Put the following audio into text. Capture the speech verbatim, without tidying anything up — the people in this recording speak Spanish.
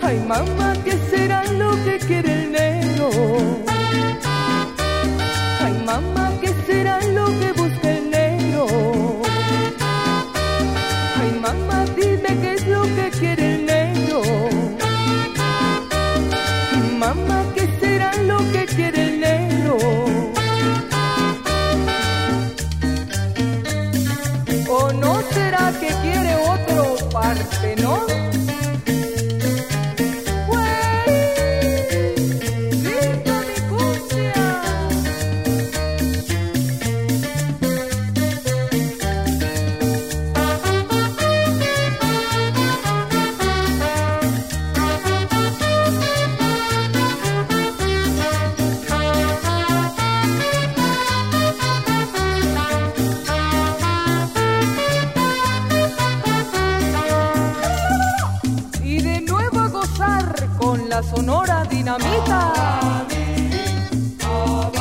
Ay, mamá, ¿qué será lo que quiere el negro? Ay, mamá, ¿qué será lo que busca el negro? Ay, mamá, dime qué es lo que quiere el negro. Mamá, ¿qué será lo que quiere el negro? ¿O no será que quiere otro Partenón? Con la Sonora Dinamita.